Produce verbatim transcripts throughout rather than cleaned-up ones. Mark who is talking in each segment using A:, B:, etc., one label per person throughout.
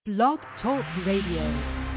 A: Blog Talk Radio.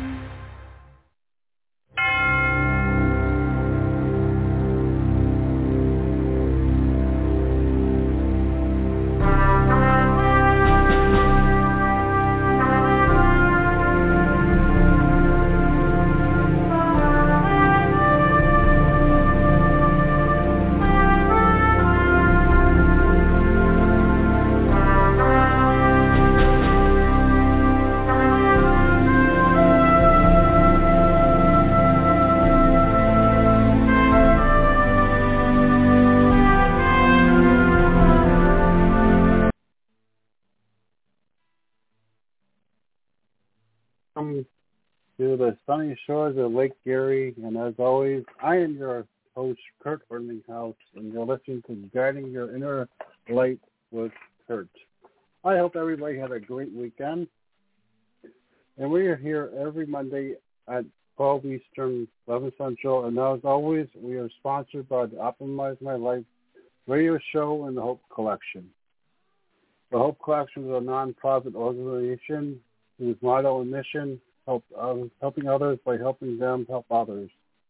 B: To the sunny shores of Lake Erie, and as always, I am your host, Kurt Orlinghouse, and you're listening to Guiding Your Inner Light with Kurt. I hope everybody had a great weekend, and we are here every Monday at twelve Eastern, eleven Central, and as always, we are sponsored by the Optimize My Life radio show and the Hope Collection. The Hope Collection is a nonprofit organization whose motto and mission Help, uh, helping others by helping them help others.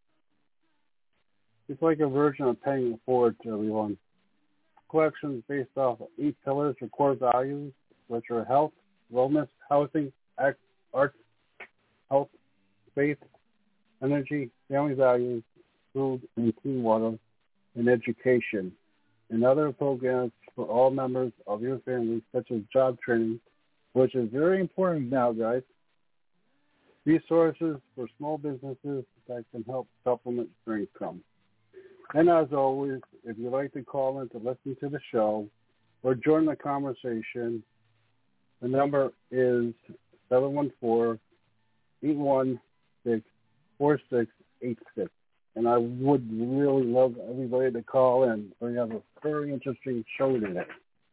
B: It's like a version of paying it forward to everyone. Collection is based off of eight pillars or core values, which are health, wellness, housing, act, art, health, faith, energy, family values, food and clean water, and education, and other programs for all members of your family, such as job training, which is very important now, guys. Resources for small businesses that can help supplement your income. And as always, if you'd like to call in to listen to the show or join the conversation, the number is seven one four, eight one six, four six eight six. And I would really love everybody to call in. We have a very interesting show today.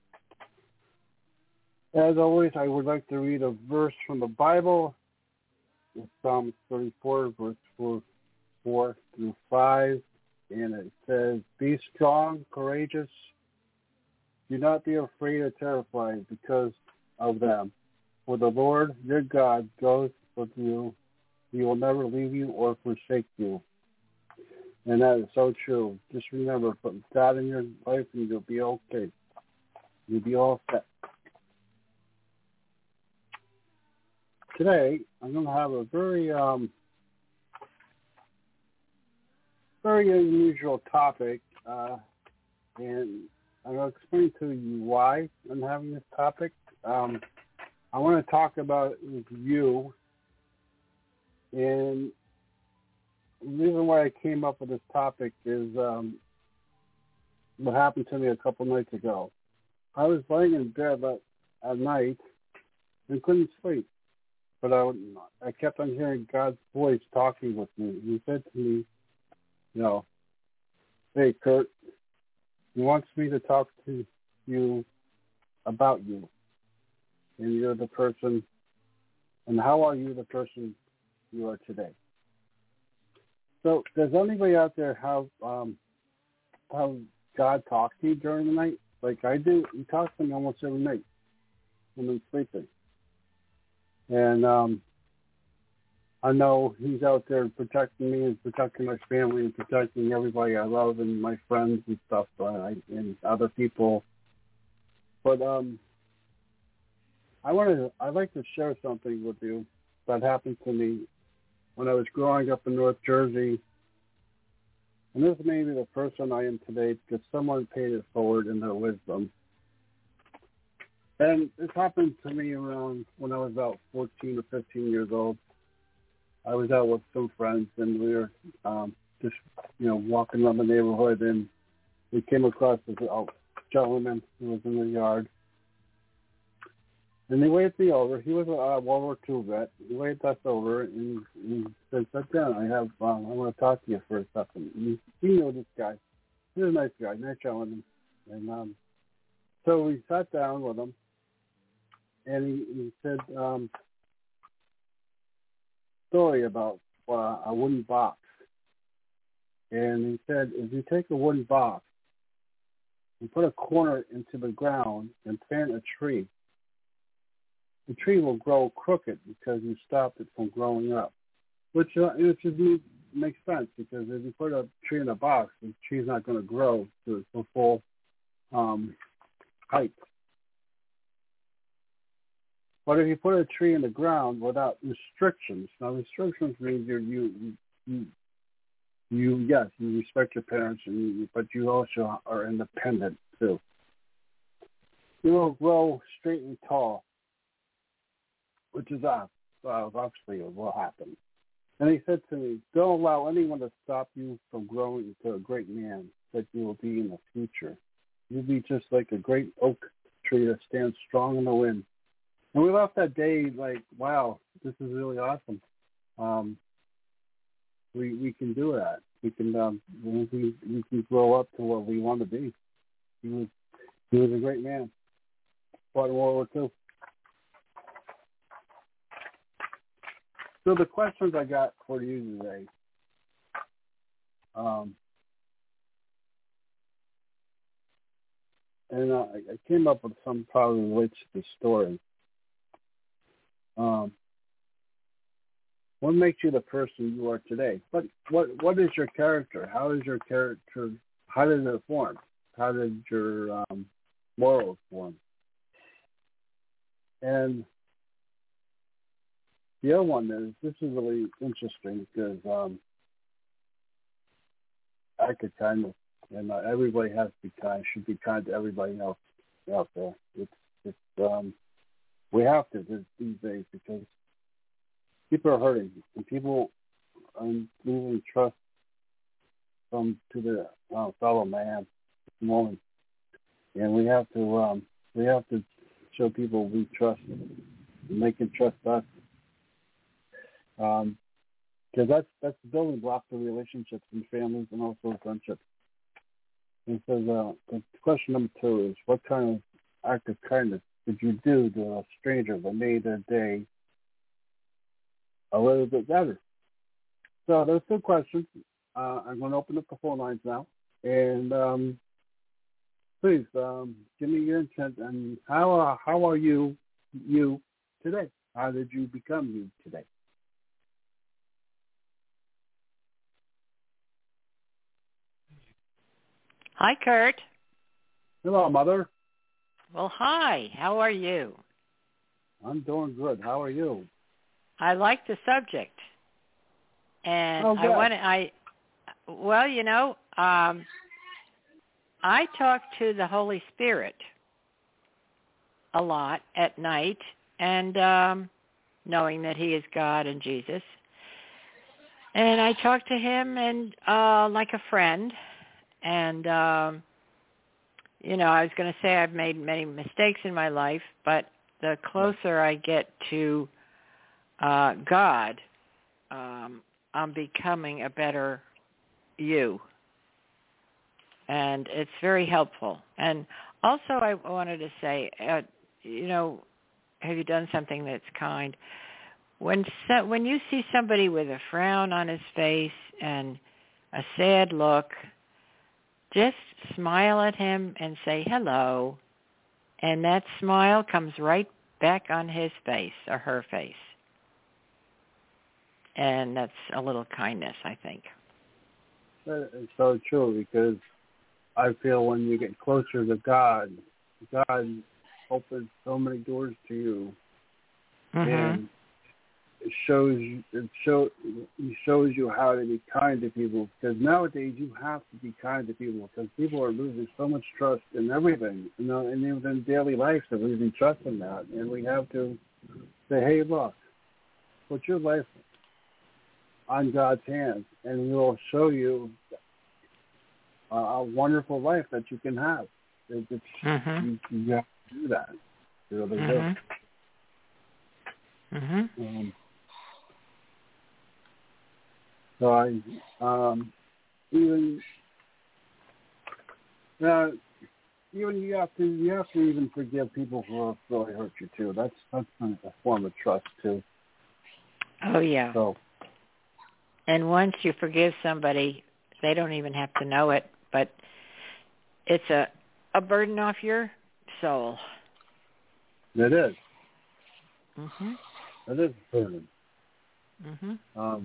B: As always, I would like to read a verse from the Bible. Psalm thirty-four, verse four, four through five, and it says, "Be strong, courageous. Do not be afraid or terrified because of them. For the Lord your God goes with you. He will never leave you or forsake you." And that is so true. Just remember, put God in your life and you'll be okay. You'll be all set. Today, I'm going to have a very, um, very unusual topic, uh, and I'm going to explain to you why I'm having this topic. Um, I want to talk about you, and the reason why I came up with this topic is um, what happened to me a couple nights ago. I was laying in bed at, at night and couldn't sleep. But I, I kept on hearing God's voice talking with me. He said to me, you know, "Hey, Kurt, he wants me to talk to you about you. And you're the person, and how are you the person you are today?" So does anybody out there have, um, have God talk to you during the night? Like I do. He talks to me almost every night when I'm sleeping. And um, I know he's out there protecting me and protecting my family and protecting everybody I love and my friends and stuff uh, and other people. But um, I wanted to, I'd like to share something with you that happened to me when I was growing up in North Jersey. And this made me the person I am today because someone paid it forward in their wisdom. And this happened to me around when I was about fourteen or fifteen years old. I was out with some friends, and we were um, just, you know, walking around the neighborhood, and we came across this uh, gentleman who was in the yard. And he waved me over. He was a uh, World War Two vet. He waved us over, and he said, "Sit down. I have, um, I want to talk to you for a second." And he, he knew this guy. He was a nice guy, nice gentleman. And um, so we sat down with him. And he, he said, um, story about uh, a wooden box. And he said, if you take a wooden box and put a corner into the ground and plant a tree, the tree will grow crooked because you stopped it from growing up, which uh, which is, makes sense because if you put a tree in a box, the tree's not going to grow to its full um, height. But if you put a tree in the ground without restrictions, now restrictions means you you you, you yes you respect your parents, and you, but you also are independent too. You will grow straight and tall, which is uh, obviously will happen. And he said to me, "Don't allow anyone to stop you from growing into a great man that you will be in the future. You'll be just like a great oak tree that stands strong in the wind." And we left that day like, wow, this is really awesome. Um, we we can do that. We can um, we, we can grow up to what we want to be. He was he was a great man. Fought in World War Two. So the questions I got for you today. Um, and uh, I came up with some probably relates to the story. Um, what makes you the person you are today? What what what is your character? How is your character? How did it form? How did your um, morals form? And the other one is this is really interesting because um, I could kind of, and uh, everybody has to be kind. Should be kind to everybody else out there. It's it's um, we have to these days because people are hurting and people are losing trust from to the uh, fellow man, woman, and we have to um, we have to show people we trust and they can trust us, because um, that's that's the building block for relationships and families and also friendships. And so uh, the question number two is, what kind of act of kindness did you do to a stranger that made their day a little bit better? So those two questions. Uh, I'm going to open up the phone lines now, and um, please um, give me your intent and how uh, how are you you today? How did you become you today?
C: Hi, Kurt.
B: Hello, Mother.
C: Well, hi. How are you?
B: I'm doing good. How are you?
C: I like the subject, and
B: oh,
C: I want to. I well, you know, um, I talk to the Holy Spirit a lot at night, and um, knowing that He is God and Jesus, and I talk to Him and uh, like a friend, and. Um, You know, I was going to say I've made many mistakes in my life, but the closer I get to uh, God, um, I'm becoming a better you. And it's very helpful. And also I wanted to say, uh, you know, have you done something that's kind? When so, when you see somebody with a frown on his face and a sad look, just smile at him and say hello, and that smile comes right back on his face or her face. And that's a little kindness, I think.
B: It's so true, because I feel when you get closer to God, God opens so many doors to you,
C: Mm-hmm.
B: and it shows you, it show, it shows you how to be kind to people. Because nowadays you have to be kind to people, because people are losing so much trust in everything. You know, and even in daily life, they're losing trust in that. And we have to say, hey, look, put your life on God's hands, and He will show you a, a wonderful life that you can have. It, it's,
C: Mm-hmm.
B: you, you have to do that. You really
C: Mm-hmm.
B: do.
C: Mm-hmm.
B: Um, So I um, even uh, even you have to you have to even forgive people who have really hurt you too. That's that's kind of a form of trust too.
C: Oh, yeah.
B: So
C: And once you forgive somebody, they don't even have to know it, but it's a, a burden off your soul.
B: it is.
C: Mhm.
B: It is a burden.
C: Mhm.
B: Um,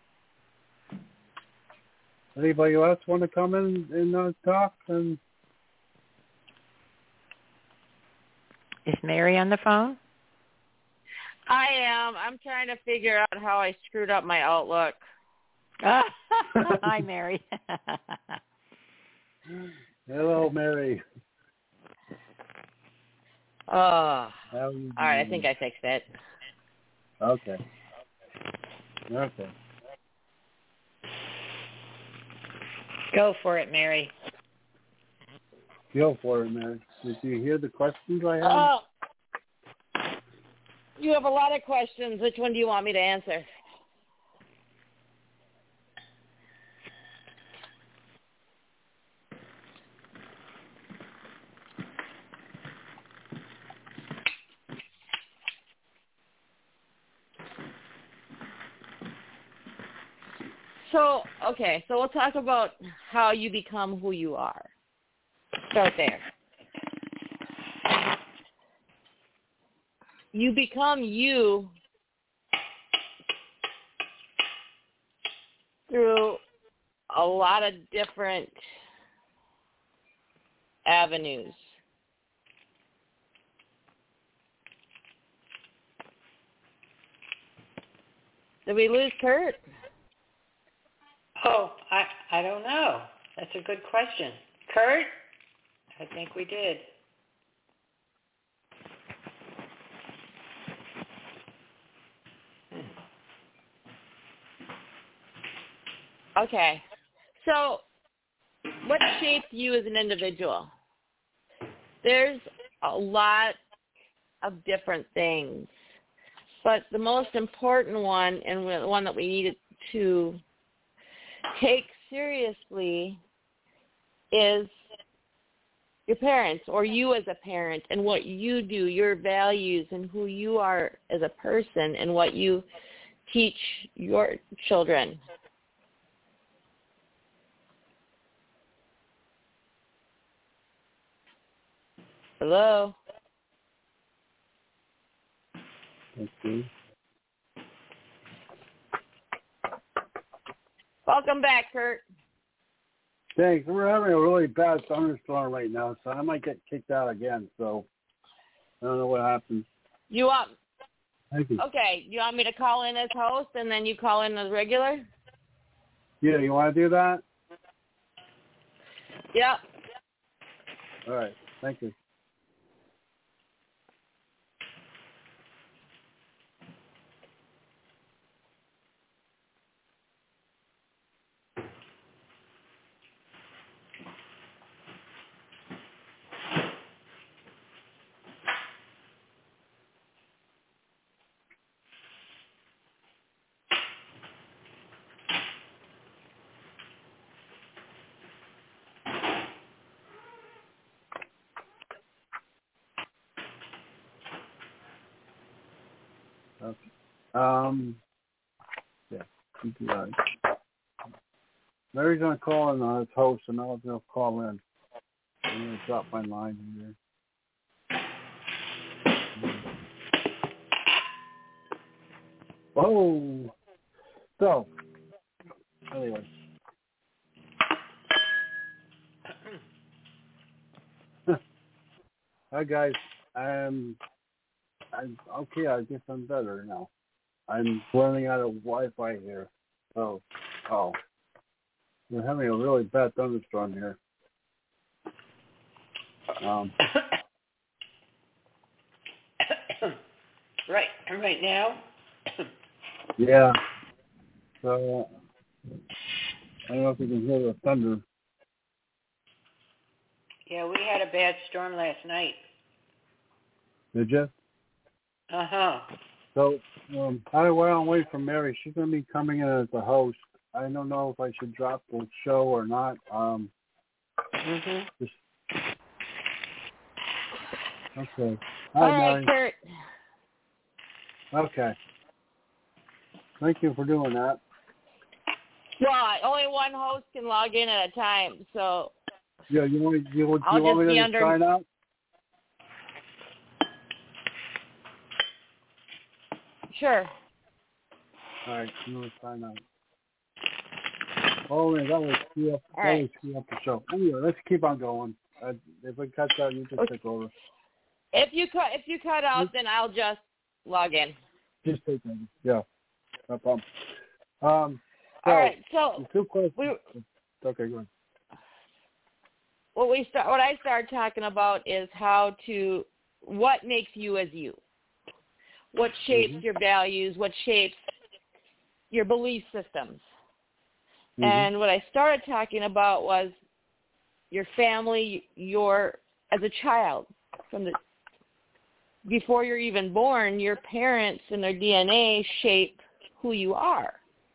B: anybody else want to come in and uh, talk? And
C: Is Mary on the phone?
D: I am. I'm trying to figure out how I screwed up my Outlook.
C: Hi, Mary.
B: hello, Mary.
D: Oh, all
B: How you
D: right. I
B: doing?
D: think I fixed it.
B: Okay. Okay.
C: Go for it, Mary.
B: Go for it, Mary. Did you hear the questions I had?
D: Oh, you have a lot of questions. Which one do you want me to answer? So, okay, so we'll talk about how you become who you are. Start there. You become you through a lot of different avenues. Did we lose Kurt?
C: Oh, I I don't know. That's a good question. Kurt? I think we did.
D: Okay. So, what shaped you as an individual? There's a lot of different things, but the most important one, and the one that we needed to take seriously, is your parents, or you as a parent, and what you do, your values, and who you are as a person, and what you teach your children. Hello?
B: Okay.
D: Welcome back, Kurt.
B: Thanks. We're having a really bad thunderstorm right now, so I might get kicked out again. So I don't know what happens.
D: You want?
B: Thank you.
D: Okay. You want me to call in as host, and then you call in as regular?
B: Yeah, you want to do that?
D: Yep.
B: All right. Thank you. Okay. Um. Yeah. You do that. Mary's gonna call in uh, as host, and I'll just call in. I'm gonna drop my line in there. Oh. So. Anyway. Hi guys. Um. I'm okay. I guess I'm better now. I'm running out of Wi-Fi here. So. Oh. We're having a really bad thunderstorm here. Um.
C: right. Right now.
B: Yeah. So. I don't know if you can hear the thunder.
C: Yeah, we had a bad storm last night.
B: Did you?
C: Uh huh.
B: So, um, I will wait for Mary. She's going to be coming in as the host. I don't know if I should drop the show or not. Um,
C: Mhm.
B: just, okay. Hi,
D: All right,
B: Mary.
D: Kurt.
B: Okay. Thank you for doing that.
D: Well, only one host can log in at a time, so
B: Yeah, you want you, you
D: I'll
B: want
D: just
B: me
D: be
B: to
D: under.
B: sign out?
D: Sure.
B: All right, I'm going to sign out. Oh, man, that was screw up, that
D: right.
B: was screw up the show. Anyway, let's keep on going. Uh, if it cuts out, you just
D: Okay.
B: take over.
D: If you cut, if you cut out, then I'll just log in.
B: Just take over. Yeah, no problem. Um, so,
D: All right. So
B: two questions.
D: we,
B: Okay, go ahead.
D: what we start, what I started talking about is how to, what makes you as you, what shapes
B: Mm-hmm.
D: your values, what shapes your belief systems.
B: Mm-hmm.
D: And what I started talking about was your family, your, as a child, from the, before you're even born, your parents and their D N A shape who you are.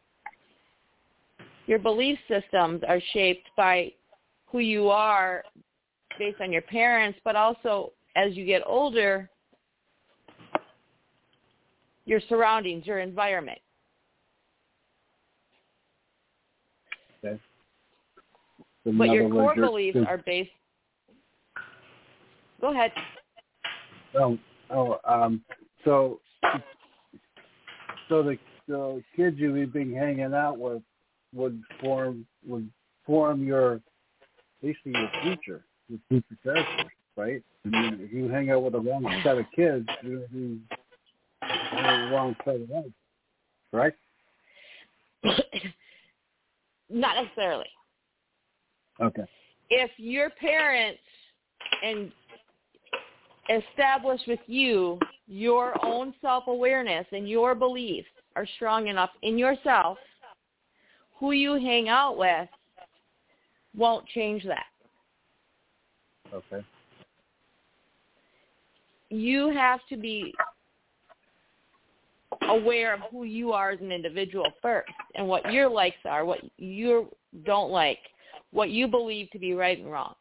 D: Your belief systems are shaped by who you are based on your parents, but also as you get older, your surroundings, your environment.
B: Okay.
D: But your core
B: words,
D: beliefs
B: you're,
D: are based. Go ahead.
B: Oh, oh, um, so, so the, the kids you've been hanging out with would form would form your basically your future, your future character, right? I mean, if you hang out with the wrong set of kids, you're the wrong set of life, right?
D: Not necessarily.
B: Okay.
D: If your parents and establish with you your own self-awareness and your beliefs are strong enough in yourself, who you hang out with won't change that.
B: Okay.
D: You have to be aware of who you are as an individual first and what your likes are, what you don't like, what you believe to be right and wrong.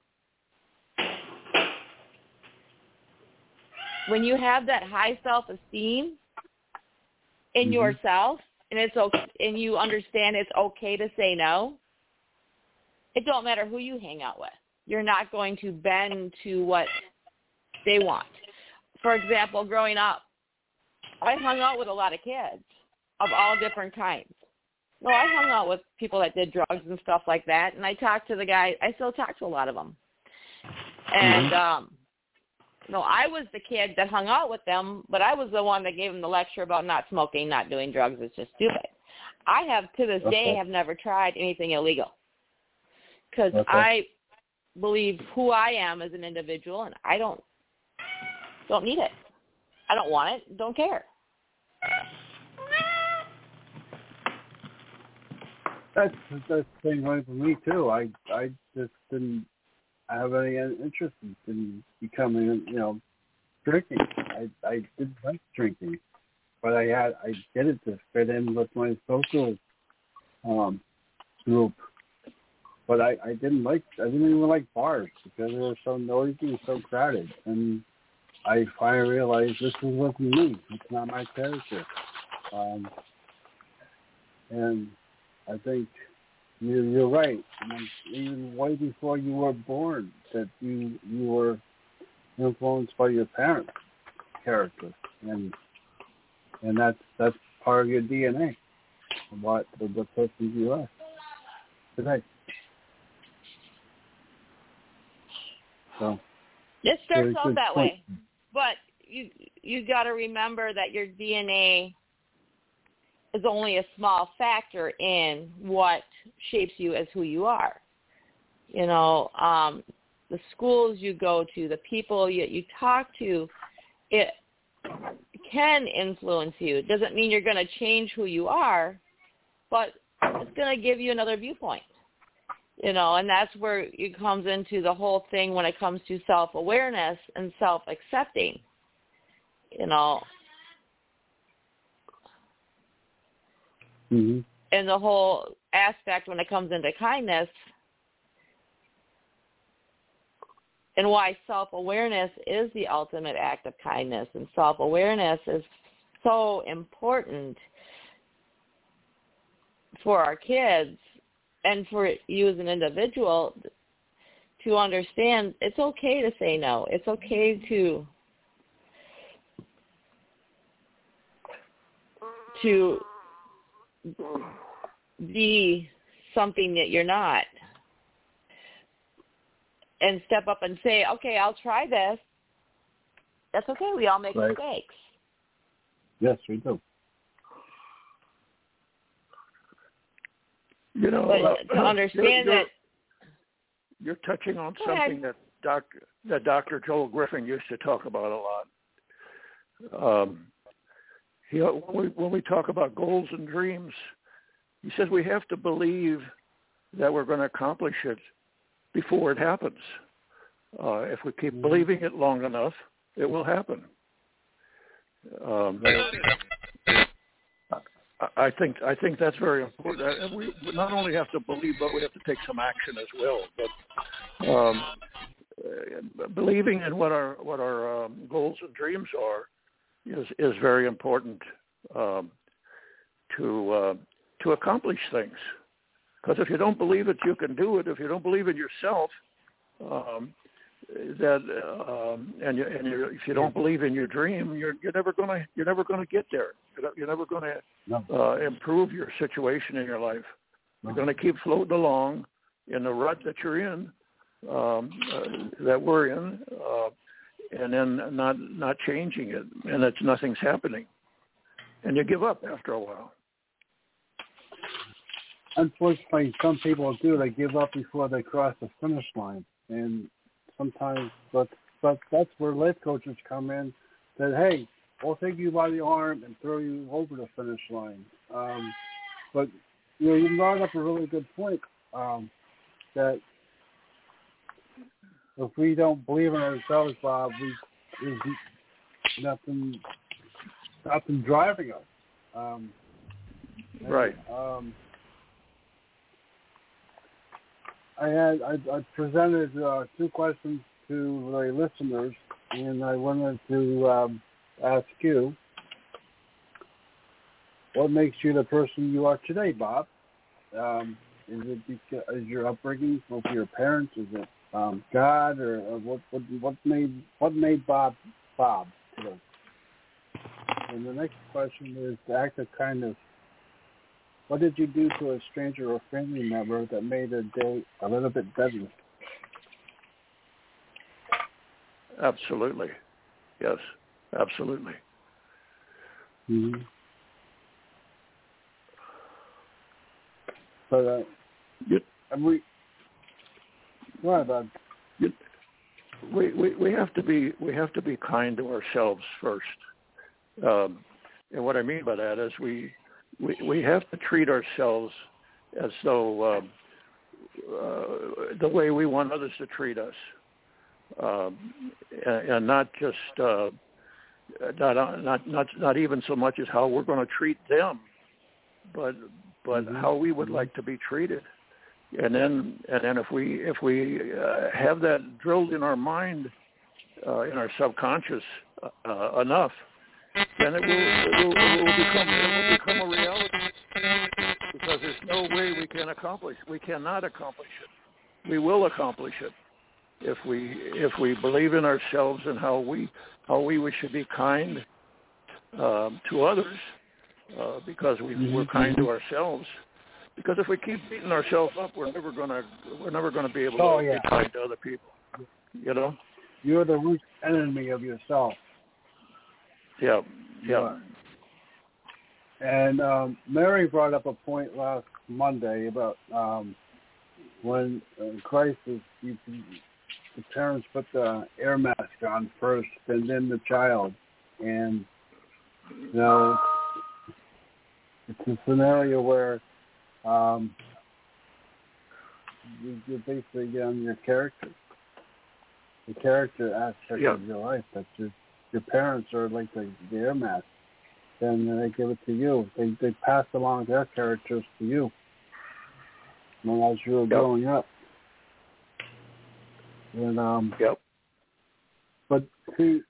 D: When you have that high self-esteem in
B: Mm-hmm.
D: yourself, and it's okay, and you understand it's okay to say no, it don't matter who you hang out with. You're not going to bend to what they want. For example, growing up, I hung out with a lot of kids of all different kinds. Well, I hung out with people that did drugs and stuff like that, and I talked to the guy. I still talk to a lot of them. And,
B: Mm-hmm.
D: um, no, I was the kid that hung out with them, but I was the one that gave them the lecture about not smoking, not doing drugs. It's just stupid. I have, to this day,
B: Okay.
D: have never tried anything illegal because
B: Okay.
D: I believe who I am as an individual, and I don't don't need it. I don't want it. Don't care.
B: That's that's the same way for me too. I I just didn't have any interest in, in becoming, you know, drinking. I I didn't like drinking, but I had I did it to fit in with my social um, group. But I, I didn't like I didn't even like bars because they were so noisy and so crowded. And I finally realized this wasn't me. It's not my character. Um, and I think you, you're right. I mean, even way before you were born, that you you were influenced by your parents' character, and and that's that's part of your D N A, what the, the person you are today. So
D: It starts
B: very
D: out
B: good
D: that
B: point.
D: way, but you you got to remember that your D N A is only a small factor in what shapes you as who you are. You know, um, the schools you go to, the people you, you talk to, it can influence you. It doesn't mean you're going to change who you are, but it's going to give you another viewpoint. You know, and that's where it comes into the whole thing when it comes to self-awareness and self-accepting. You know,
B: Mm-hmm.
D: and the whole aspect when it comes into kindness and why self-awareness is the ultimate act of kindness, and self-awareness is so important for our kids and for you as an individual to understand it's okay to say no. It's okay to to be something that you're not. And step up and say, okay, I'll try this. That's okay. We all make
B: right.
D: mistakes.
B: Yes, we do.
E: You know,
D: but
E: uh,
D: to understand
E: you're, you're,
D: that
E: you're touching on
D: Go
E: something
D: ahead.
E: that Doctor that Doctor Joel Griffin used to talk about a lot. Um, he, when we when we talk about goals and dreams, he says we have to believe that we're going to accomplish it before it happens. Uh, if we keep mm-hmm. believing it long enough, it will happen. Um, I think I think that's very important. We not only have to believe, but we have to take some action as well. But um, believing in what our what our um, goals and dreams are is is very important um, to uh, to accomplish things. Because if you don't believe it, you can do it. If you don't believe in yourself, um, that um, and you, and you, if you don't believe in your dream, you're you're never gonna you're never gonna get there. You're never gonna uh, improve your situation in your life. You're gonna keep floating along in the rut that you're in, um, uh, that we're in, uh, and then not not changing it, and it's nothing's happening, and you give up after a while.
B: Unfortunately, some people do. They give up before they cross the finish line, and sometimes, but but that's where life coaches come in. That hey, we'll take you by the arm and throw you over the finish line. Um, but you know, you brought up a really good point. Um, that if we don't believe in ourselves, Bob, we there's nothing nothing driving us. Um, and,
E: right.
B: Um, I had I, I presented uh, two questions to the listeners, and I wanted to um, ask you, what makes you the person you are today, Bob? Um, is it because, is your upbringing with your parents? Is it um, God, or, or what, what? What made what made Bob Bob today? And the next question is the act of kindness. What did you do to a stranger or family member that made their day a little bit better?
E: Absolutely. Yes, absolutely.
B: Mm-hmm. But uh,
E: you,
B: and we, go ahead, Bob.
E: You, we, we we have to be we have to be kind to ourselves first, um, and what I mean by that is we. We we have to treat ourselves as though um, uh, the way we want others to treat us, um, and, and not just uh, not not not not even so much as how we're going to treat them, but but mm-hmm. how we would like to be treated. And then and then if we if we uh, have that drilled in our mind, uh, in our subconscious uh, enough, then it will, it will, it will become it will become a reality, because there's no way we can accomplish. We cannot accomplish it. We will accomplish it if we if we believe in ourselves and how we how we, we should be kind um, to others, uh, because we, we're kind to ourselves. Because if we keep beating ourselves up, we're never gonna we're never gonna be able to
B: oh, yeah.
E: be kind to other people. You know,
B: you're the root enemy of yourself.
E: Yeah, yeah.
B: And um, Mary brought up a point last Monday about um, when uh, Christ is, you, the parents put the air mask on first, and then the child, and you know, it's a scenario where um, you, you basically get on your character, the character aspect
E: yeah.
B: of your life. That's your your parents are like the, the air mask. Then they give it to you. They they pass along their characters to you. And as you were
E: yep.
B: growing up. And um.
E: Yep.
B: But see,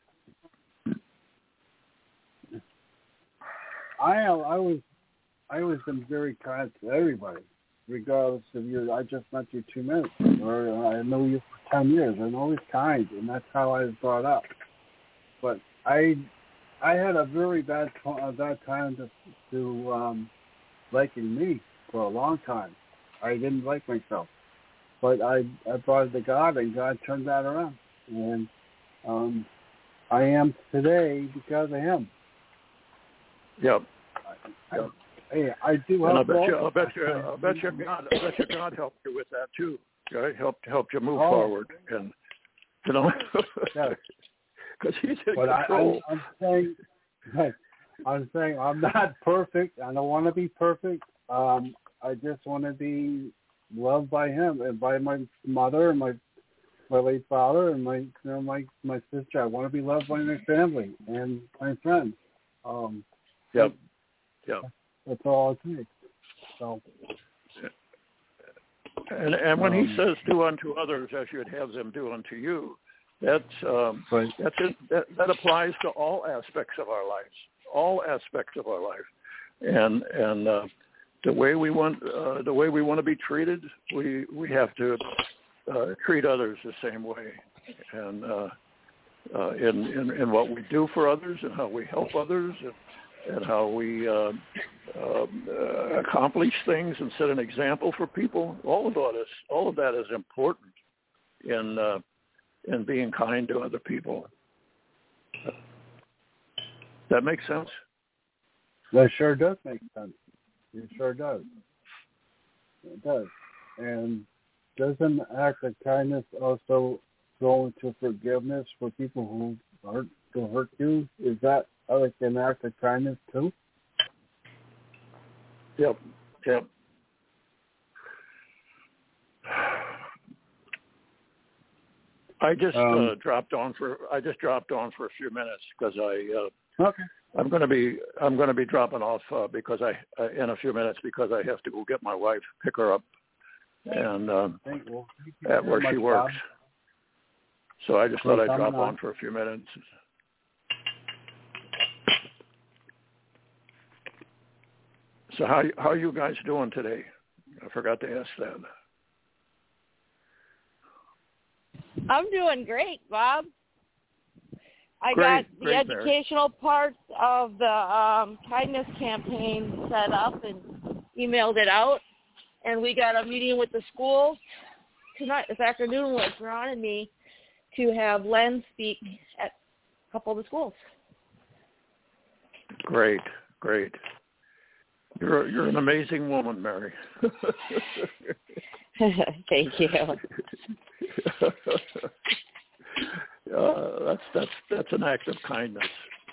B: I I was I always been very kind to everybody, regardless of your. I just met you two minutes, or I know you for ten years. I'm always kind, and that's how I was brought up. But I I had a very bad uh, bad time to to um, liking me for a long time. I didn't like myself, but I I brought it to God, and God turned that around, and um, I am today because of Him.
E: Yep.
B: I,
E: yep.
B: I, hey, I do
E: and
B: have.
E: I bet you, I bet you, I bet you, God, I bet you, God helped you with that too. Right? Helped helped you move
B: oh.
E: forward, and you know,
B: because
E: He's in
B: but
E: control.
B: I, I'm, I'm saying, I'm saying I'm not perfect. I don't want to be perfect. Um, I just want to be loved by Him and by my mother and my my late father and my you know, my my sister. I want to be loved by my family and my friends. Um,
E: yep. Yep.
B: That's all it takes. So.
E: And and when
B: um,
E: He says, "Do unto others as you'd have them do unto you," that's um,
B: right.
E: that's it, that that applies to all aspects of our lives, all aspects of our life, and and uh, the way we want uh, the way we want to be treated, we we have to uh, treat others the same way, and uh, uh, in, in in what we do for others and how we help others. And, and how we uh, uh, uh, accomplish things and set an example for people. All of that is all of that is important in uh, in being kind to other people. That makes sense?
B: That sure does make sense. It sure does. It does. And doesn't an act of kindness also go into forgiveness for people who hurt to hurt you? Is that like an act of kindness too?
E: Yep, yep. I just
B: um,
E: uh, dropped on for I just dropped on for a few minutes because I uh,
B: okay.
E: I'm going to be I'm going to be dropping off uh, because I uh, in a few minutes because I have to go get my wife, pick her up, and um,
B: Thank, well,
E: at where she works.
B: Bob.
E: So I just thought I'd drop
B: on.
E: on for a few minutes. So how how are you guys doing today? I forgot to ask that.
D: I'm doing great, Bob. I
E: Great,
D: got the
E: great,
D: educational parts of the um, kindness campaign set up and emailed it out, and we got a meeting with the schools tonight, this afternoon, with Ron and me, to have Len speak at a couple of the schools.
E: Great, great. You're you're an amazing woman, Mary.
D: Thank you.
E: uh, that's that's that's an act of kindness.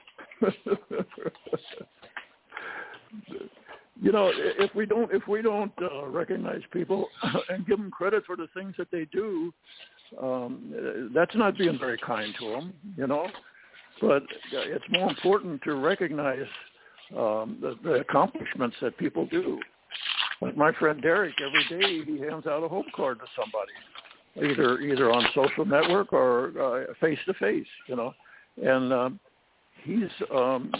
E: You know, if we don't if we don't uh, recognize people and give them credit for the things that they do, um, that's not being very kind to them. You know, but it's more important to recognize um, the, the accomplishments that people do. Like my friend Derek, every day he hands out a hope card to somebody, either either on social network or face to face. You know, and um, he's um,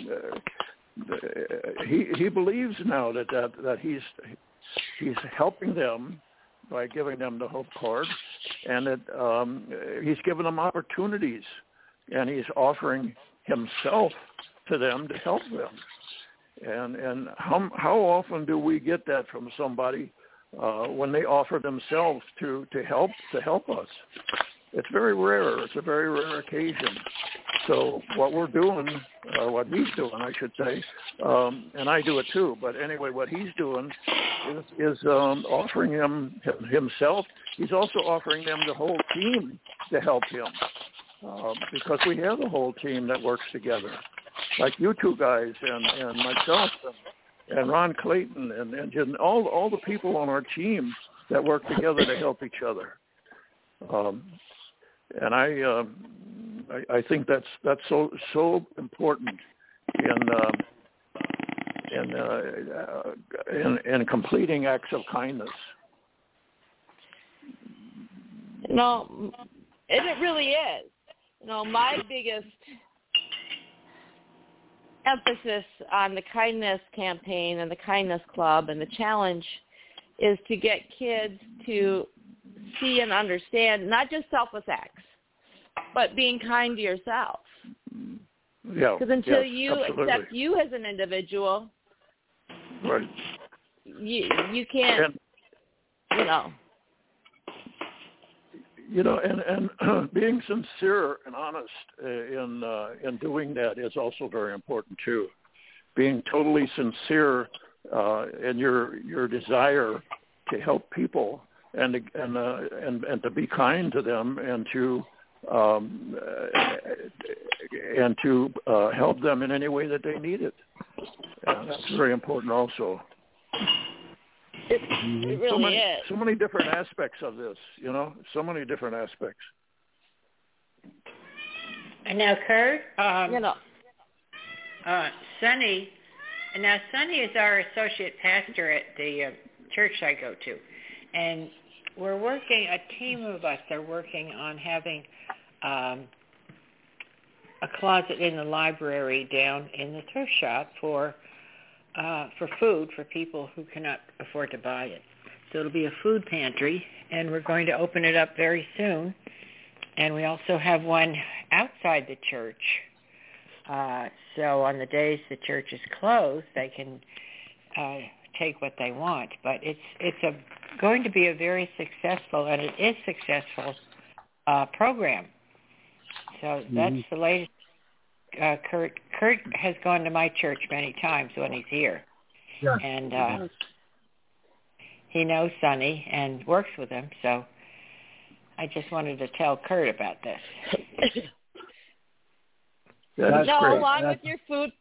E: he he believes now that, that that he's he's helping them by giving them the hope card, and that um, he's giving them opportunities, and he's offering himself to them to help them. And and how how often do we get that from somebody uh, when they offer themselves to, to help to help us? It's very rare. It's a very rare occasion. So what we're doing, or what he's doing, I should say, um, and I do it too. But anyway, what he's doing is, is um, offering him himself. He's also offering them the whole team to help him, uh, because we have a whole team that works together. Like you two guys and, and myself and, and Ron Clayton and, and all all the people on our team that work together to help each other. Um, and I, um, I I think that's that's so so important in um, in, uh, in in completing acts of kindness.
D: No, and it really is. You know, my biggest emphasis on the kindness campaign and the kindness club and the challenge is to get kids to see and understand not just selfless acts, but being kind to yourself.
E: Yeah.
D: Because until
E: yes,
D: you
E: absolutely.
D: accept you as an individual,
E: right.
D: you you can't,
E: and,
D: you know.
E: You know, and, and being sincere and honest in uh, in doing that is also very important too. Being totally sincere uh, in your your desire to help people and and uh, and and to be kind to them and to um, and to uh, help them in any way that they need it. And that's very important also.
D: It, it really
E: so many,
D: is.
E: So many different aspects of this, you know, so many different aspects.
C: And now, Kurt, um,
D: you know,
C: uh, Sonny, and now Sonny is our associate pastor at the uh, church I go to, and we're working. A team of us are working on having um, a closet in the library down in the thrift shop for. Uh, for food for people who cannot afford to buy it. So it'll be a food pantry, and we're going to open it up very soon. And we also have one outside the church. Uh, so on the days the church is closed, they can uh, take what they want. But it's it's a going to be a very successful, and it is successful, uh, program. So mm-hmm. that's the latest. Uh, Kurt Kurt has gone to my church many times when he's here,
B: yeah.
C: and uh, he knows Sonny and works with him. So I just wanted to tell Kurt about this.
E: That's
D: no,
E: great.
D: along
B: That's...
D: with your food.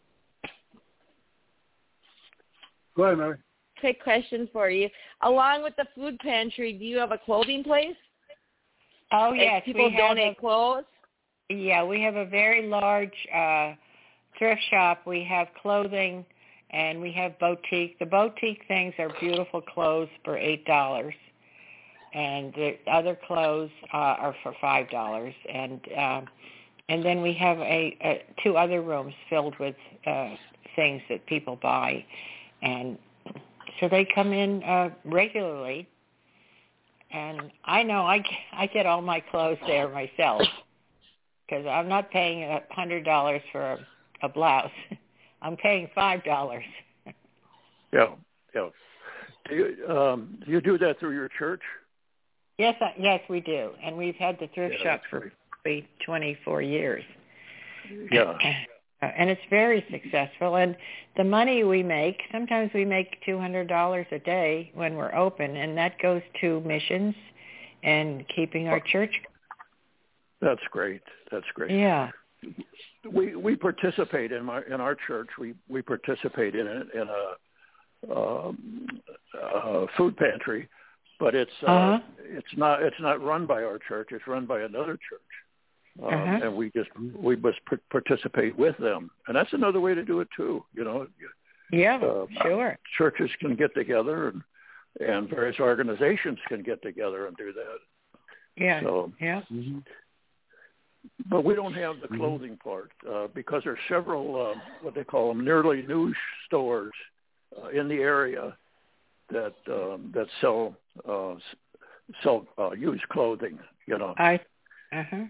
B: Go ahead, Mary.
D: Quick question for you. Along with the food pantry, do you have a clothing place?
C: Oh yes,
D: if people
C: we have
D: donate
C: a,
D: clothes.
C: Yeah, we have a very large uh, thrift shop. We have clothing, and we have boutique. The boutique things are beautiful clothes for eight dollars, and the other clothes uh, are for five dollars. And um, and then we have a, a two other rooms filled with uh, things that people buy, and so they come in uh, regularly. And I know I I get all my clothes there myself. Because I'm not paying a hundred dollars for a, a blouse, I'm paying five dollars.
E: Yeah, yeah. Do you um, do you do that through your church?
C: Yes, I, yes, we do, and we've had the thrift
E: yeah,
C: shop for twenty-four years.
E: Yeah,
C: and it's very successful. And the money we make, sometimes we make two hundred dollars a day when we're open, and that goes to missions and keeping our church.
E: That's great. That's great.
C: Yeah.
E: We we participate in my in our church. We we participate in a, in a, um, a food pantry, but it's uh,
C: uh-huh.
E: it's not it's not run by our church. It's run by another church, um,
C: uh-huh.
E: and we just we must participate with them. And that's another way to do it too. You know.
C: Yeah.
E: Uh,
C: sure.
E: Churches can get together, and and various organizations can get together and do that.
C: Yeah.
E: So,
C: yeah.
B: Mm-hmm.
E: But we don't have the clothing part uh, because there's several, uh, what they call them, nearly new stores uh, in the area that um, that sell uh, sell uh, used clothing. You know.
C: I. Uh huh.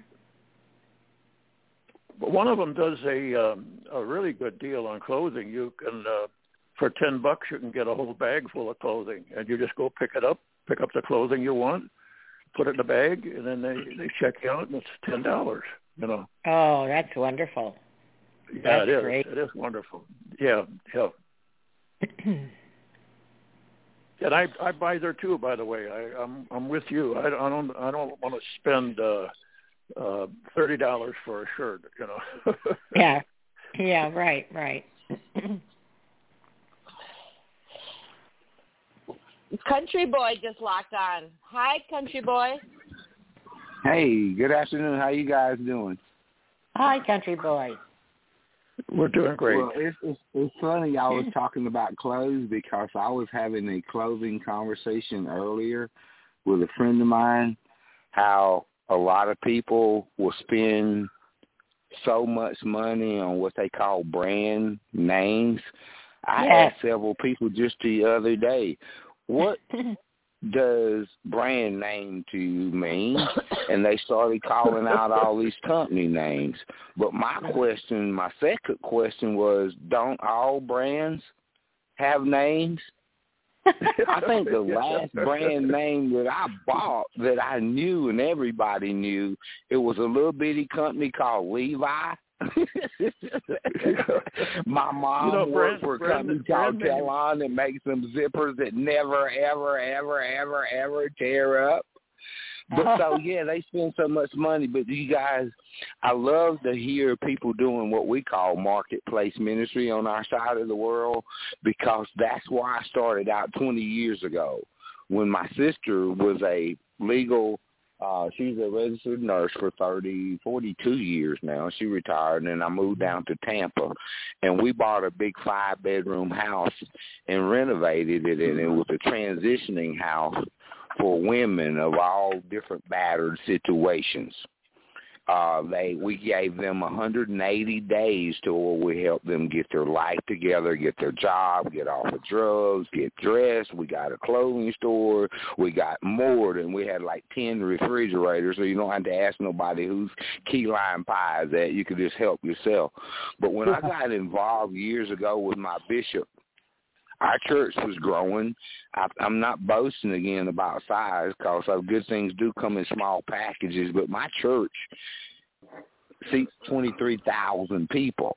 E: But one of them does a um, a really good deal on clothing. You can uh, for ten bucks you can get a whole bag full of clothing, and you just go pick it up, pick up the clothing you want. Put it in a bag, and then they, they check you out, and it's ten dollars. You know.
C: Oh, that's wonderful.
E: Yeah,
C: that's
E: it is.
C: Great.
E: It is wonderful. Yeah, yeah. And I I buy there too. By the way, I, I'm I'm with you. I, I don't I don't want to spend uh, uh, thirty dollars for a shirt. You know.
C: yeah. Yeah. Right. Right.
D: Country Boy just locked on. Hi, Country Boy.
F: Hey, good afternoon. How you guys doing?
C: Hi, Country Boy.
E: We're doing great.
F: Well, it's, it's, it's funny I was talking about clothes because I was having a clothing conversation earlier with a friend of mine, how a lot of people will spend so much money on what they call brand names. I
C: yes.
F: asked several people just the other day, What does brand name to you mean? And they started calling out all these company names. But my question, my second question was, don't all brands have names? I think the last brand name that I bought that I knew and everybody knew, it was a little bitty company called Levi. My mom
E: you know,
F: worked
E: brand,
F: for a
E: brand,
F: company
E: brand
F: called Kellon that makes some zippers that never, ever, ever, ever, ever tear up. But so, yeah, they spend so much money. But you guys, I love to hear people doing what we call marketplace ministry on our side of the world, because that's why I started out twenty years ago when my sister was a legal, uh, she's a registered nurse for thirty, forty-two years now. She retired, and I moved down to Tampa, and we bought a big five-bedroom house and renovated it, and it was a transitioning house for women of all different battered situations. Uh, they we gave them one hundred eighty days to where we helped them get their life together, get their job, get off of drugs, get dressed. We got a clothing store. We got more than we had like ten refrigerators, so you don't have to ask nobody whose key lime pie is at. You could just help yourself. But when I got involved years ago with my bishop, our church was growing. I, I'm not boasting again about size, because good things do come in small packages, but my church seats twenty-three thousand people.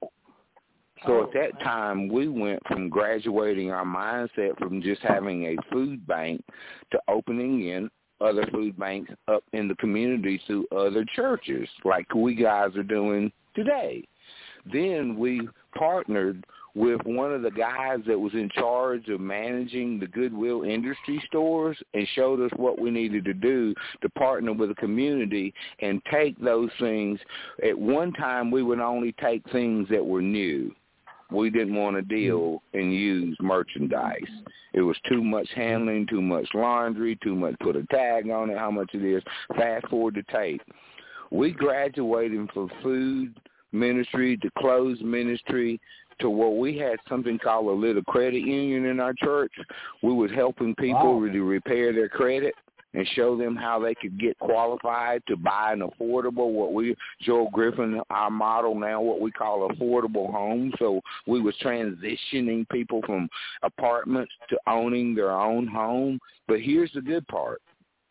F: So at that time, we went from graduating our mindset from just having a food bank to opening in other food banks up in the community through other churches, like we guys are doing today. Then we partnered with one of the guys that was in charge of managing the Goodwill Industry stores and showed us what we needed to do to partner with the community and take those things. At one time, we would only take things that were new. We didn't want to deal and use merchandise. It was too much handling, too much laundry, too much put a tag on it, how much it is. Fast forward to tape. We graduated from food ministry to clothes ministry to where we had something called a little credit union in our church. We was helping people
B: wow.
F: to repair their credit and show them how they could get qualified to buy an affordable, what we, Joel Griffin, our model now, what we call affordable homes. So we was transitioning people from apartments to owning their own home. But here's the good part.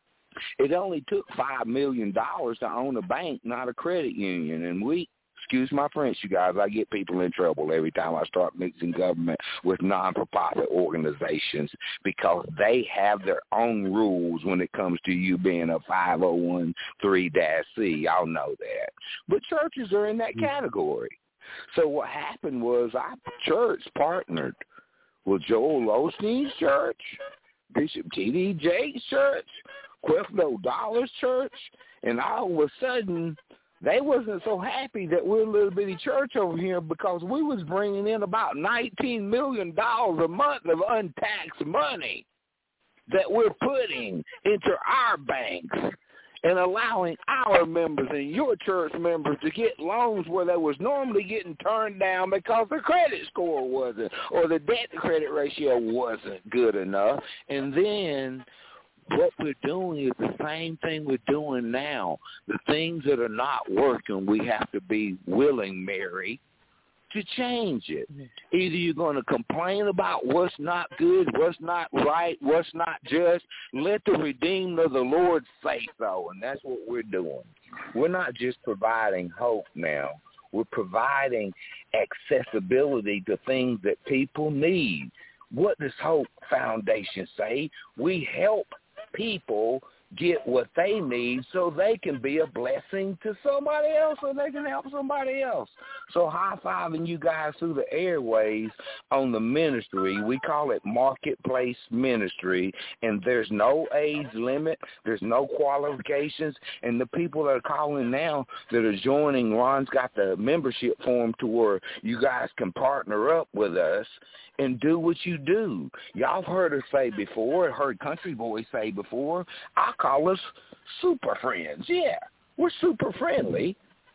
F: It only took five million dollars to own a bank, not a credit union. And we, excuse my French, you guys, I get people in trouble every time I start mixing government with non-for-profit organizations, because they have their own rules when it comes to you being a five oh one three C. Y'all know that. But churches are in that category. So what happened was our church partnered with Joel Osteen's church, Bishop T D Jakes' church, Creflo Dollar's church, and all of a sudden they wasn't so happy that we're a little bitty church over here, because we was bringing in about nineteen million dollars a month of untaxed money that we're putting into our banks and allowing our members and your church members to get loans where they was normally getting turned down because their credit score wasn't, or the debt to credit ratio wasn't good enough. And then what we're doing is the same thing we're doing now. The things that are not working, we have to be willing, Mary, to change it. Either you're going to complain about what's not good, what's not right, what's not just. Let the redeemed of the Lord say so, and that's what we're doing. We're not just providing hope now. We're providing accessibility to things that people need. What does Hope Foundation say? We help people get what they need so they can be a blessing to somebody else, so they can help somebody else. So high-fiving you guys through the airways on the ministry. We call it Marketplace Ministry, and there's no age limit. There's no qualifications. And the people that are calling now that are joining, Ron's got the membership form to where you guys can partner up with us and do what you do. Y'all have heard us say before, heard Country Boy say before, I call us super friends. Yeah, we're super friendly,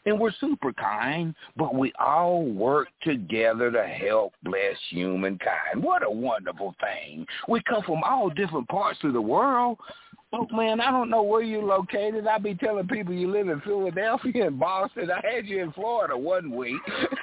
F: and we're super kind, but we all work together to help bless humankind. What a wonderful thing. We come from all different parts of the world. Look, man, I don't know where you're located. I be telling people you live in Philadelphia and Boston. I had you in Florida one week.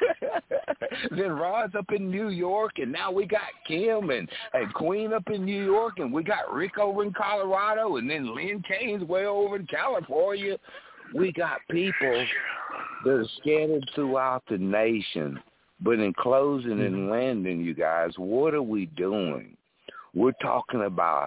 F: Then Rod's up in New York, and now we got Kim and, and Queen up in New York, and we got Rick over in Colorado, and then Lynn Kane's way over in California. We got people that are scattered throughout the nation. But in closing and landing, you guys, what are we doing? We're talking about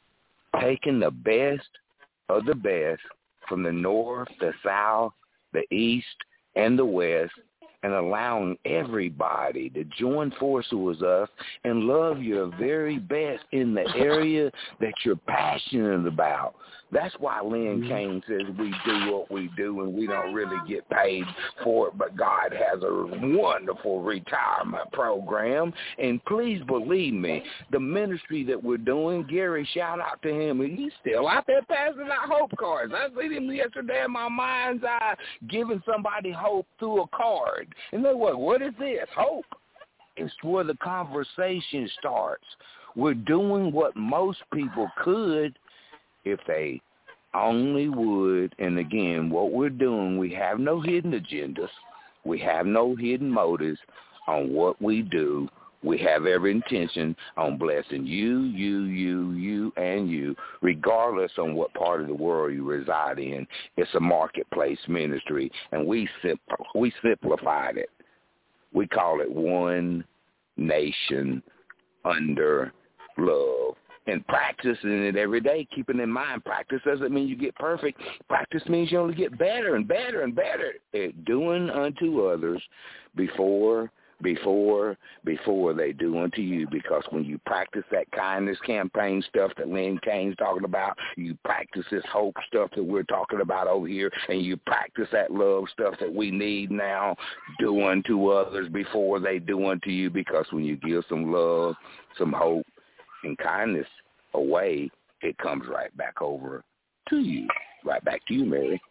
F: taking the best of the best from the north, the south, the east, and the west, and allowing everybody to join forces with us and love your very best in the area that you're passionate about. That's why Lynn Kane says we do what we do and we don't really get paid for it, but God has a wonderful retirement program. And please believe me, the ministry that we're doing, Gary, shout out to him. He's still out there passing out hope cards. I seen him yesterday in my mind's eye giving somebody hope through a card. And they're like, what is this? Hope. It's where the conversation starts. We're doing what most people could if they only would. And again, what we're doing, we have no hidden agendas. We have no hidden motives on what we do. We have every intention on blessing you, you, you, you, and you, regardless on what part of the world you reside in. It's a marketplace ministry, and we sim- we simplified it. We call it One Nation Under Love. And practicing it every day, keeping in mind, practice doesn't mean you get perfect. Practice means you only get better and better and better at doing unto others before before, before they do unto you. Because when you practice that kindness campaign stuff that Lynn Kane's talking about, you practice this hope stuff that we're talking about over here, and you practice that love stuff that we need now, do unto others before they do unto you. Because when you give some love, some hope, and kindness away, it comes right back over to you, right back to you, Mary.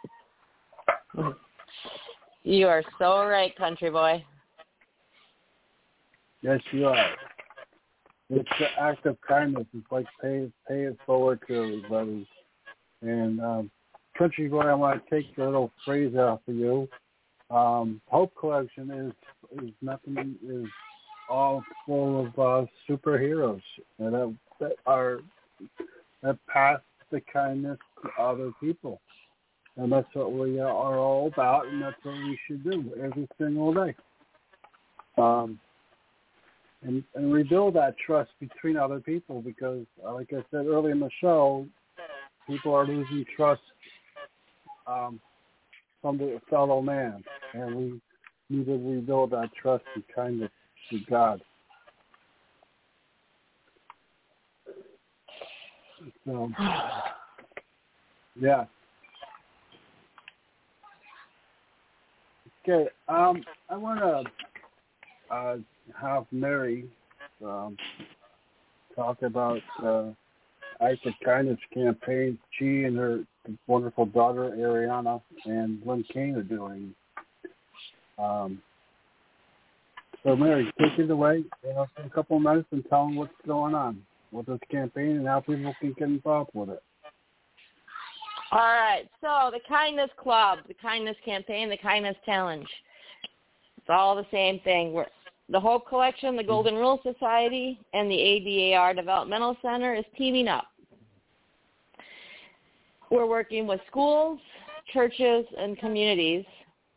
D: You are so right, country boy.
B: Yes, you are. It's the act of kindness. It's like pay, pay it forward to everybody. And um, country boy, I want to take a little phrase out for you. Um, Hope Collection is is nothing is all full of uh, superheroes that, have, that are that pass the kindness to other people, and that's what we are all about, and that's what we should do every single day. Um, and, and rebuild that trust between other people, because, uh, like I said earlier in the show, people are losing trust um, from the fellow man, and we need to rebuild that trust and kindness to God. So, yeah. Okay. Um, I want to uh, have Mary um, talk about uh, Act of Kindness campaign she and her wonderful daughter Ariana and Lynn Kane are doing. Um, So, Mary, take it away uh, for a couple of minutes and tell them what's going on with this campaign and how people can get involved with it.
D: All right. So the Kindness Club, the Kindness Campaign, the Kindness Challenge. It's all the same thing. We're, the Hope Collection, the Golden Rule Society, and the A D A R Developmental Center is teaming up. We're working with schools, churches, and communities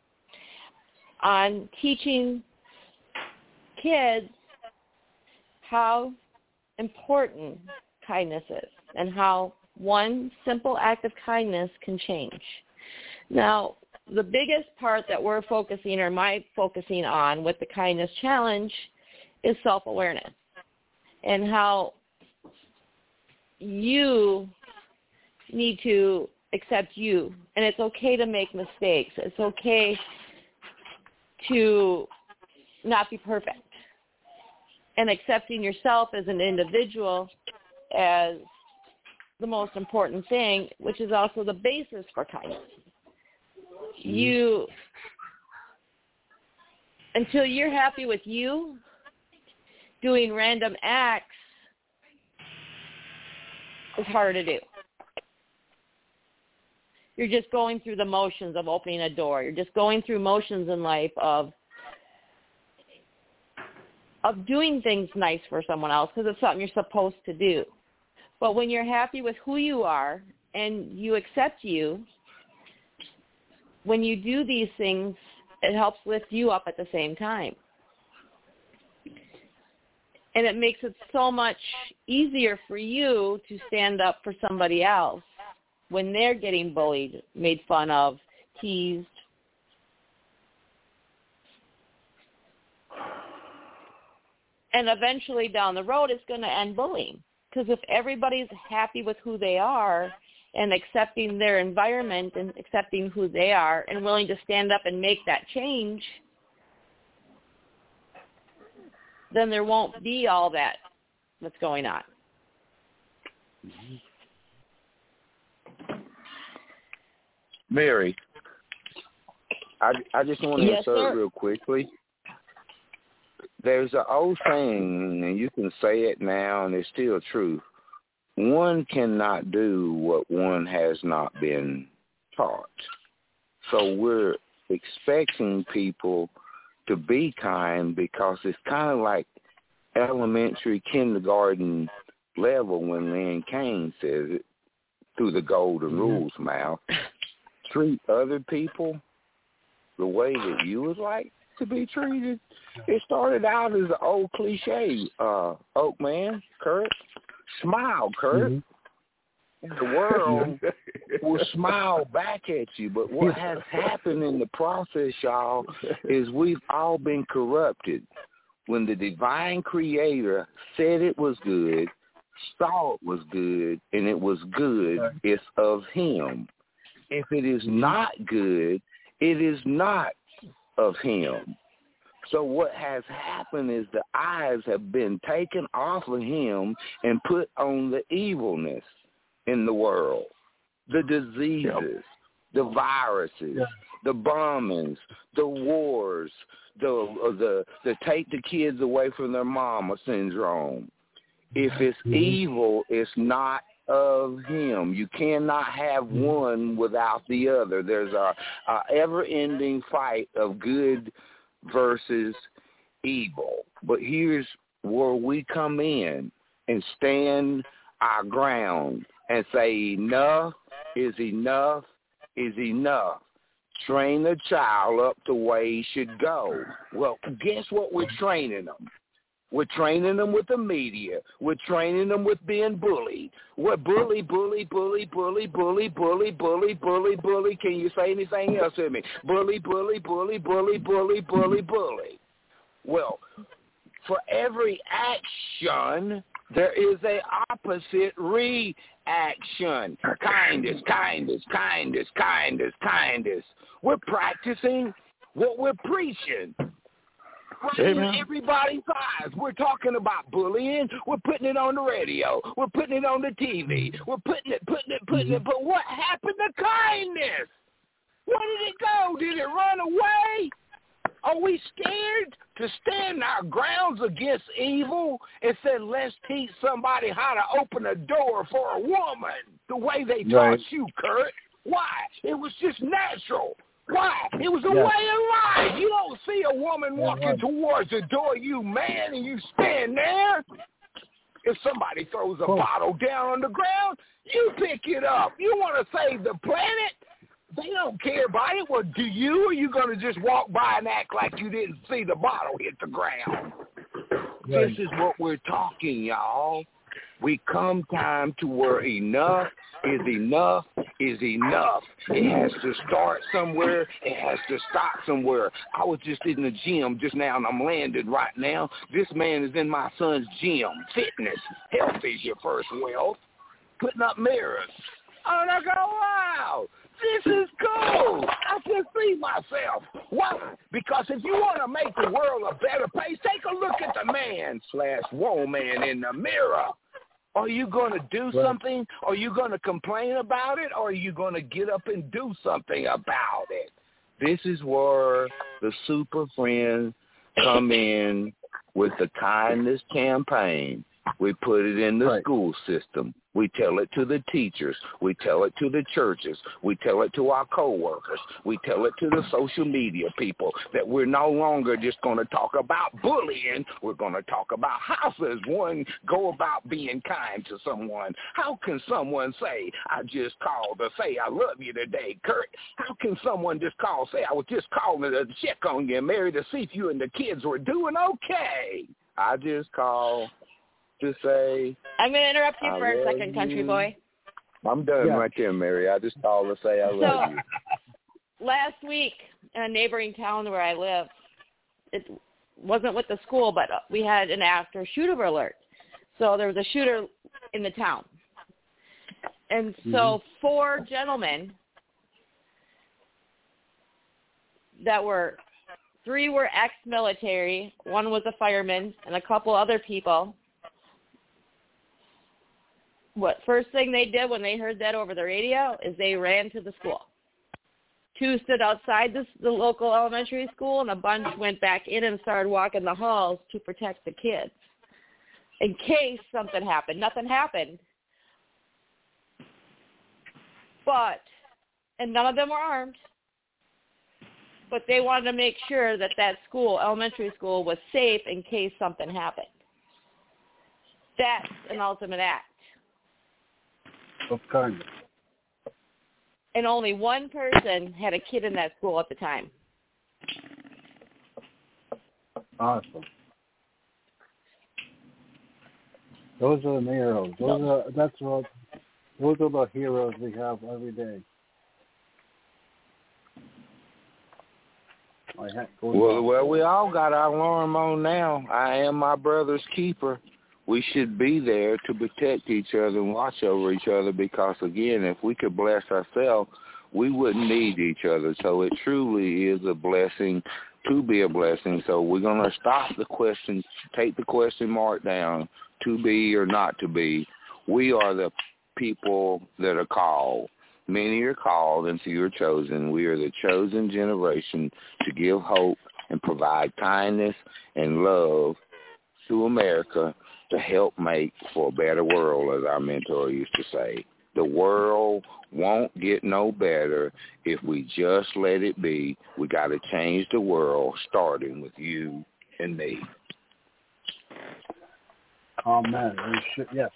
D: on teaching kids how important kindness is and how one simple act of kindness can change. Now, the biggest part that we're focusing, or my focusing on with the Kindness Challenge, is self-awareness and how you need to accept you. And it's okay to make mistakes. It's okay to not be perfect. And accepting yourself as an individual as the most important thing, which is also the basis for kindness. you, until you're happy with you, doing random acts is hard to do. You're just going through the motions of opening a door. You're just going through motions in life of of doing things nice for someone else because it's something you're supposed to do. But when you're happy with who you are and you accept you, when you do these things, it helps lift you up at the same time. And it makes it so much easier for you to stand up for somebody else when they're getting bullied, made fun of, teased. And eventually down the road, it's going to end bullying. Because if everybody's happy with who they are and accepting their environment and accepting who they are and willing to stand up and make that change, then there won't be all that that's going on.
F: Mary, I, I just want to
D: yes,
F: insert
D: sir.
F: real quickly. There's an old saying, and you can say it now, and it's still true. One cannot do what one has not been taught. So we're expecting people to be kind because it's kind of like elementary, kindergarten level when Lynn Kane says it through the Golden mm-hmm. Rules mouth. Treat other people the way that you would like to be treated. It started out as an old cliche, uh, Oak Man, Kurt. Smile, Kurt. Mm-hmm. And the world will smile back at you. But what has happened in the process, y'all, is we've all been corrupted. When the divine creator said it was good, saw it was good, and it was good, right. It's of him. If it is not good, it is not of him. So what has happened is the eyes have been taken off of him and put on the evilness in the world, the diseases, yep. the viruses, yeah. the bombings, the wars, the, uh, the the take the kids away from their mama syndrome. If it's mm-hmm. evil, it's not of him. You cannot have one without the other. There's a, a ever-ending fight of good versus evil. But here's where we come in and stand our ground and say enough is enough is enough. Train a child up the way he should go. Well, guess what we're training them? We're training them with the media. We're training them with being bullied. We're bully, bully, bully, bully, bully, bully, bully, bully, bully. Can you say anything else to me? Bully, bully, bully, bully, bully, bully, bully. Well, for every action, there is a opposite reaction. Kindness, kindness, kindness, kindness, kindness. We're practicing what we're preaching. Right in everybody's eyes. We're talking about bullying. We're putting it on the radio. We're putting it on the T V. We're putting it, putting it, putting it. But what happened to kindness? Where did it go? Did it run away? Are we scared to stand our grounds against evil and say, let's teach somebody how to open a door for a woman the way they taught right. you, Kurt? Why? It was just natural. Why? It was a yes. way of life. You don't see a woman walking right. towards the door, you man, and you stand there. If somebody throws a cool. bottle down on the ground, you pick it up. You want to save the planet? They don't care about it. Well, do you, or are you going to just walk by and act like you didn't see the bottle hit the ground? Right. This is what we're talking, y'all. We come time to where enough is enough is enough. It has to start somewhere. It has to stop somewhere. I was just in the gym just now, and I'm landed right now. This man is in my son's gym. Fitness. Health is your first wealth. Putting up mirrors. Oh, and I go, wow, this is cool. I can see myself. Why? Because if you want to make the world a better place, take a look at the man slash woman in the mirror. Are you going to do something? Are you going to complain about it? Or are you going to get up and do something about it? This is where the Super Friends come in with the kindness campaign. We put it in the right. school system. We tell it to the teachers. We tell it to the churches. We tell it to our coworkers. We tell it to the social media people that we're no longer just going to talk about bullying. We're going to talk about how does one go about being kind to someone. How can someone say, I just called to say I love you today, Kurt? How can someone just call, say I was just calling to check on you, Mary, to see if you and the kids were doing okay? I just called to say,
D: I'm going to interrupt you
F: I
D: for a second,
F: you.
D: country boy.
F: I'm done yeah. right there, Mary. I just called to say I love
D: so,
F: you.
D: Last week in a neighboring town where I live, it wasn't with the school, but we had an after shooter alert. So there was a shooter in the town. And so mm-hmm. four gentlemen that were, three were ex-military, one was a fireman, and a couple other people. What first thing they did when they heard that over the radio is they ran to the school. Two stood outside this, the local elementary school, and a bunch went back in and started walking the halls to protect the kids in case something happened. Nothing happened. But, and none of them were armed, but they wanted to make sure that that school, elementary school, was safe in case something happened. That's an ultimate act.
B: Of kind.
D: And only one person had a kid in that school at the time.
B: Awesome. Those are the heroes. Those are that's what those are the heroes we have every day.
F: Well, well, we all got our alarm on now. I am my brother's keeper. We should be there to protect each other and watch over each other because, again, if we could bless ourselves, we wouldn't need each other. So it truly is a blessing to be a blessing. So we're going to stop the question, take the question mark down, to be or not to be. We are the people that are called. Many are called and few are chosen. We are the chosen generation to give hope and provide kindness and love to America to help make for a better world, as our mentor used to say. The world won't get no better if we just let it be. We got to change the world, starting with you and me.
B: Oh, man. Yes.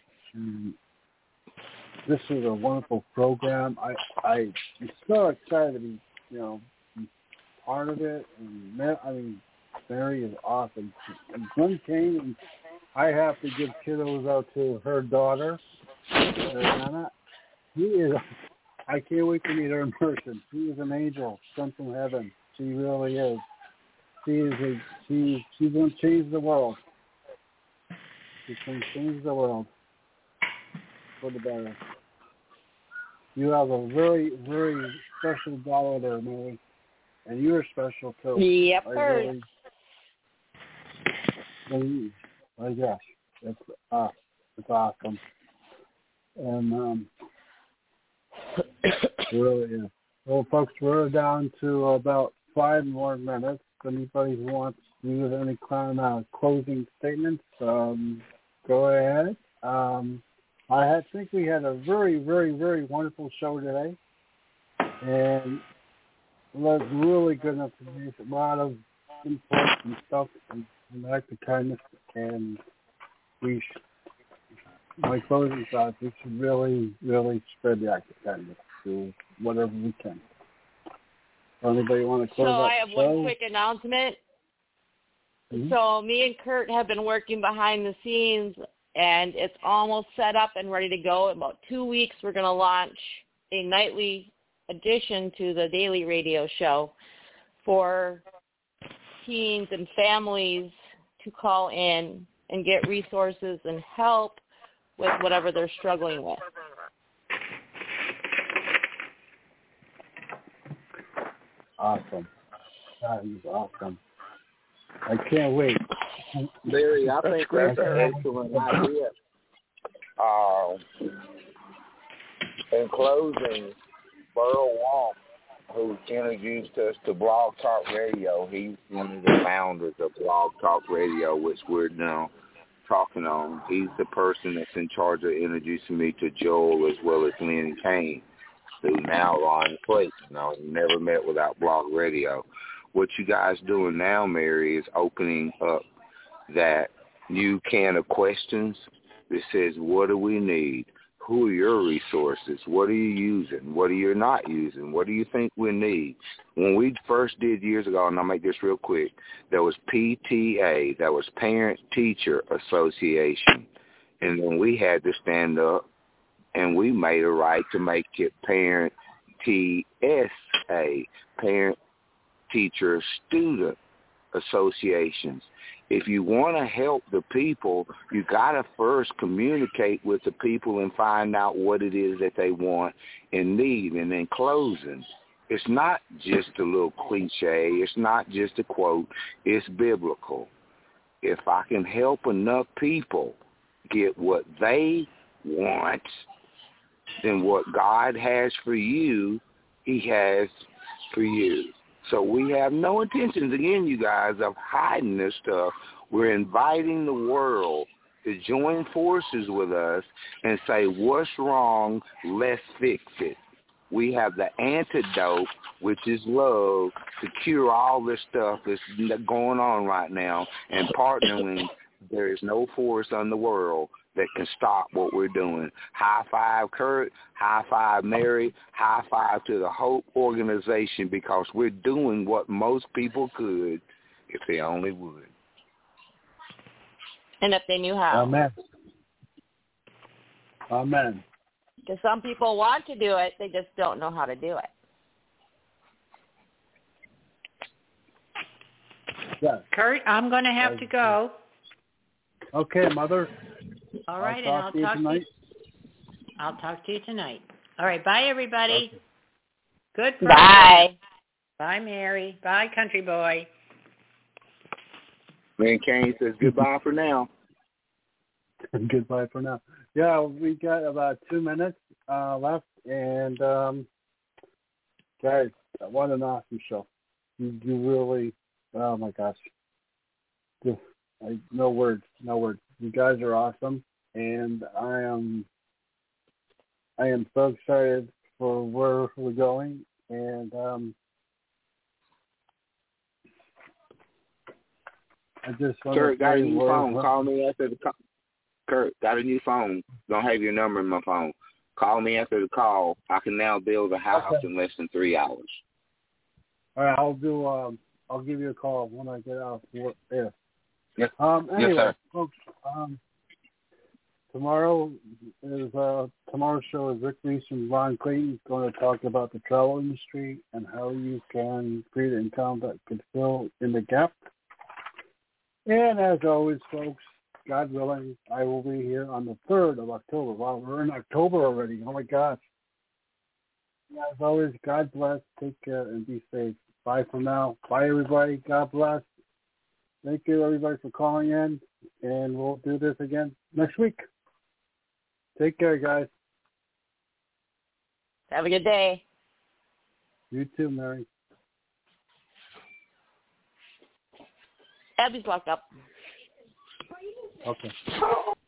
B: This is a wonderful program. I, I, I'm so excited to be, you know, part of it. And I mean, Mary is awesome. And Glenn came, and I have to give kiddos out to her daughter, Anna. He is. I can't wait to meet her in person. She is an angel sent from heaven. She really is. She is a. She. She's going to change the world. She's going to change the world for the better. You have a very, very special daughter there, Mary, and you're special too.
D: Yep.
B: Really, oh gosh, it's uh, it's awesome, and um, really is. Well, folks, we're down to about five more minutes. Anybody who wants to use any kind of closing statements, um, go ahead. Um, I think we had a very, very, very wonderful show today, and it was really good information, a lot of input and stuff, and, and act of kindness, and we should, my closing thoughts, we should really, really spread the act of kindness to whatever we can. Anybody want to close
D: So
B: out
D: I have
B: the show?
D: one quick announcement.
B: Mm-hmm.
D: So me and Kurt have been working behind the scenes, and it's almost set up and ready to go. In about two weeks, we're going to launch a nightly addition to the daily radio show for teens and families to call in and get resources and help with whatever they're struggling with.
B: Awesome. That is awesome. I can't wait.
F: Larry, I think that's an excellent idea. Uh, in closing, Burl Wong who introduced us to Blog Talk Radio. He's one of the founders of Blog Talk Radio, which we're now talking on. He's the person that's in charge of introducing me to Joel as well as Lynn Kane, who now are on the place. You know, never met without Blog Radio. What you guys doing now, Mary, is opening up that new can of questions that says, what do we need? Who are your resources? What are you using? What are you not using? What do you think we need? When we first did years ago, and I'll make this real quick, there was P T A, that was Parent Teacher Association. And then we had to stand up and we made a right to make it Parent T S A, Parent Teacher Student Associations. If you want to help the people, you got to first communicate with the people and find out what it is that they want and need. And then closing, it's not just a little cliche. It's not just a quote. It's biblical. If I can help enough people get what they want, then what God has for you, he has for you. So we have no intentions, again, you guys, of hiding this stuff. We're inviting the world to join forces with us and say, what's wrong? Let's fix it. We have the antidote, which is love, to cure all this stuff that's going on right now, and partnering. There is no force in the world that can stop what we're doing. High five, Kurt. High five, Mary. High five to the Hope Organization, because we're doing what most people could if they only would.
D: And if they knew how.
B: Amen. Amen.
D: Because some people want to do it, they just don't know how to do it.
B: Yes.
C: Kurt, I'm going to have to go.
B: Okay, Mother.
C: All right,
B: I'll
C: and I'll
B: talk to you
C: talk to you.
B: tonight.
C: I'll talk to you tonight. All right, bye, everybody.
B: Okay.
C: Good. Friday.
D: Bye.
C: Bye, Mary. Bye, country boy.
F: Man, Kane says goodbye for now.
B: Goodbye for now. Yeah, we got about two minutes uh, left, and um, guys, what an awesome show! You, you really, oh my gosh, just I, no words, no words. You guys are awesome, and I am, I am so excited for where we're going, and um, I just want
F: Kurt,
B: to
F: got a
B: say
F: new
B: words.
F: phone. Call me after the call. Kurt, got a new phone. Don't have your number in my phone. Call me after the call. I can now build a house
B: Okay.
F: in less than three hours.
B: All right, I'll do. Um, I'll give you a call when I get out of work. Yeah.
F: Yes.
B: Um. Anyway,
F: Yes, sir.
B: folks. Um. Tomorrow is uh tomorrow's show is Rick Reese and Ron Clayton going to talk about the travel industry and how you can create an income that could fill in the gap. And as always, folks, God willing, I will be here on the third of October. Wow, we're in October already. Oh my gosh. As always, God bless. Take care and be safe. Bye for now. Bye, everybody. God bless. Thank you, everybody, for calling in, and we'll do this again next week. Take care, guys.
D: Have a good day.
B: You too, Mary.
D: Abby's locked up.
B: Okay.